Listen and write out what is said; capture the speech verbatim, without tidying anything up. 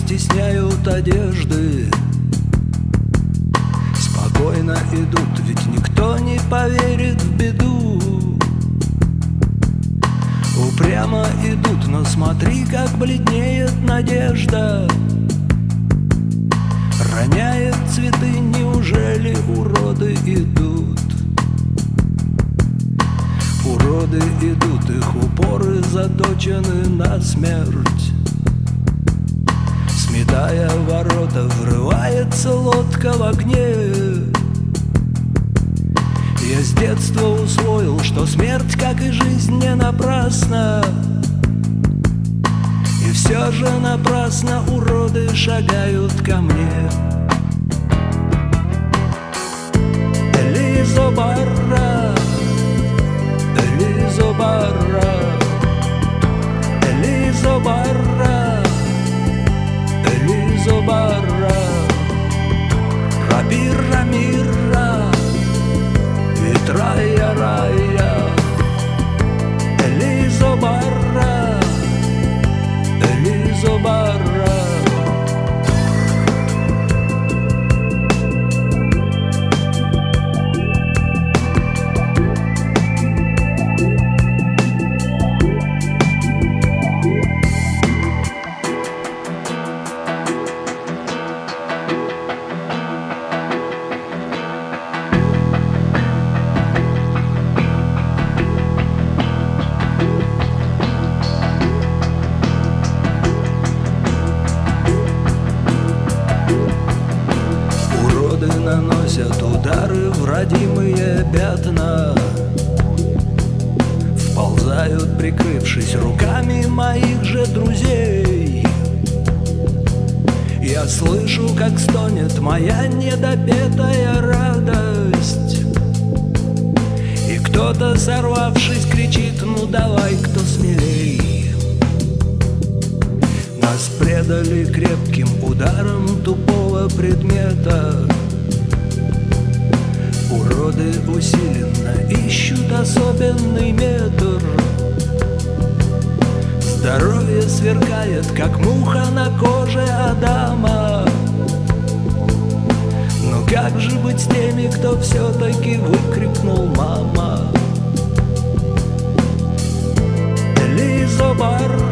стесняют одежды. Спокойно идут, ведь никто не поверит в беду. Упрямо идут, но смотри, как бледнеет надежда. Роняет цветы, неужели уроды идут? Уроды идут, их упоры заточены на смерть. Сметая ворота, врывается лодка в огне. Я с детства усвоил, что смерть, как и жизнь, не напрасна. И все же напрасно уроды шагают ко мне. Элизо Барра, Элизо Барра, Элизо Барра, Элизо Барра, Рабира Мира, Рая Рая, Элизо Барра, Элизо Барра. Наносят удары в родимые пятна, вползают, прикрывшись руками моих же друзей. Я слышу, как стонет моя недопетая радость, и кто-то, сорвавшись, кричит: ну давай, кто смелей. Нас предали крепким ударом тупого предмета. Уроды усиленно ищут особенный метр. Здоровье сверкает, как муха на коже Адама. Но как же быть с теми, кто все-таки выкрикнул «мама»? Элизо Барра,